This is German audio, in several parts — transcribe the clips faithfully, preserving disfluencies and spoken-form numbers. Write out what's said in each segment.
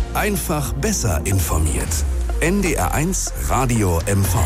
Einfach besser informiert. N D R eins Radio M V.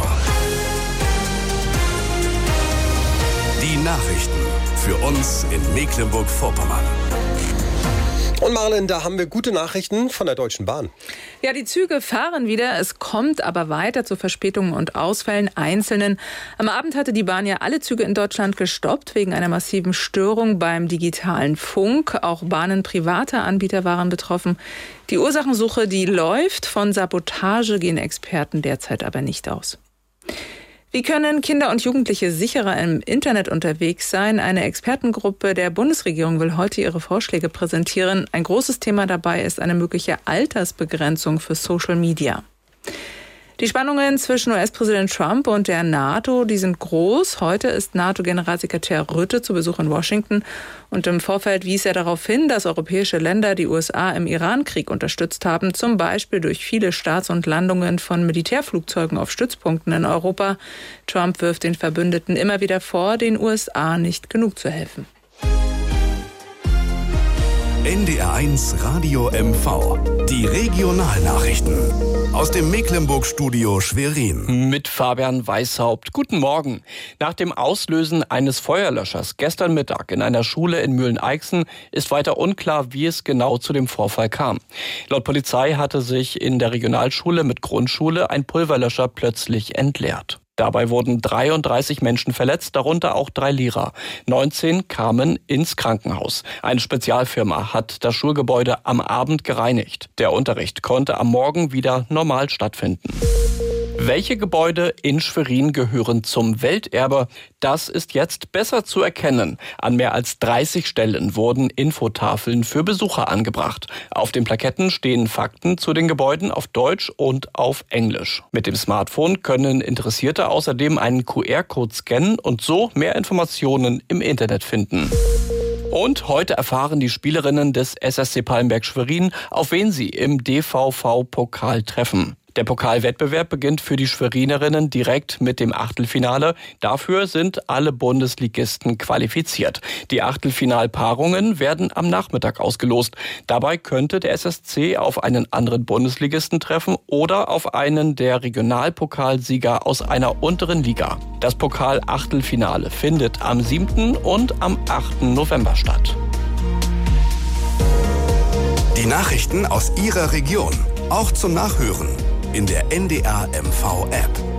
Die Nachrichten für uns in Mecklenburg-Vorpommern. Und Marlen, da haben wir gute Nachrichten von der Deutschen Bahn. Ja, die Züge fahren wieder. Es kommt aber weiter zu Verspätungen und Ausfällen einzelnen. Am Abend hatte die Bahn ja alle Züge in Deutschland gestoppt wegen einer massiven Störung beim digitalen Funk. Auch Bahnen privater Anbieter waren betroffen. Die Ursachensuche, die läuft. Von Sabotage gehen Experten derzeit aber nicht aus. Wie können Kinder und Jugendliche sicherer im Internet unterwegs sein? Eine Expertengruppe der Bundesregierung will heute ihre Vorschläge präsentieren. Ein großes Thema dabei ist eine mögliche Altersbegrenzung für Social Media. Die Spannungen zwischen U S-Präsident Trump und der NATO, die sind groß. Heute ist NATO-Generalsekretär Rutte zu Besuch in Washington. Und im Vorfeld wies er darauf hin, dass europäische Länder die U S A im Iran-Krieg unterstützt haben, zum Beispiel durch viele Starts und Landungen von Militärflugzeugen auf Stützpunkten in Europa. Trump wirft den Verbündeten immer wieder vor, den U S A nicht genug zu helfen. N D R eins Radio M V. Die Regionalnachrichten aus dem Mecklenburg-Studio Schwerin. Mit Fabian Weishaupt. Guten Morgen. Nach dem Auslösen eines Feuerlöschers gestern Mittag in einer Schule in Mühlen-Eichsen ist weiter unklar, wie es genau zu dem Vorfall kam. Laut Polizei hatte sich in der Regionalschule mit Grundschule ein Pulverlöscher plötzlich entleert. Dabei wurden dreiunddreißig Menschen verletzt, darunter auch drei Lehrer. neunzehn kamen ins Krankenhaus. Eine Spezialfirma hat das Schulgebäude am Abend gereinigt. Der Unterricht konnte am Morgen wieder normal stattfinden. Welche Gebäude in Schwerin gehören zum Welterbe? Das ist jetzt besser zu erkennen. An mehr als dreißig Stellen wurden Infotafeln für Besucher angebracht. Auf den Plaketten stehen Fakten zu den Gebäuden auf Deutsch und auf Englisch. Mit dem Smartphone können Interessierte außerdem einen Q R-Code scannen und so mehr Informationen im Internet finden. Und heute erfahren die Spielerinnen des S S C Pallenberg Schwerin, auf wen sie im D V V-Pokal treffen. Der Pokalwettbewerb beginnt für die Schwerinerinnen direkt mit dem Achtelfinale. Dafür sind alle Bundesligisten qualifiziert. Die Achtelfinalpaarungen werden am Nachmittag ausgelost. Dabei könnte der S S C auf einen anderen Bundesligisten treffen oder auf einen der Regionalpokalsieger aus einer unteren Liga. Das Pokal-Achtelfinale findet am siebten und am achten November statt. Die Nachrichten aus Ihrer Region, auch zum Nachhören in der N D R M V App.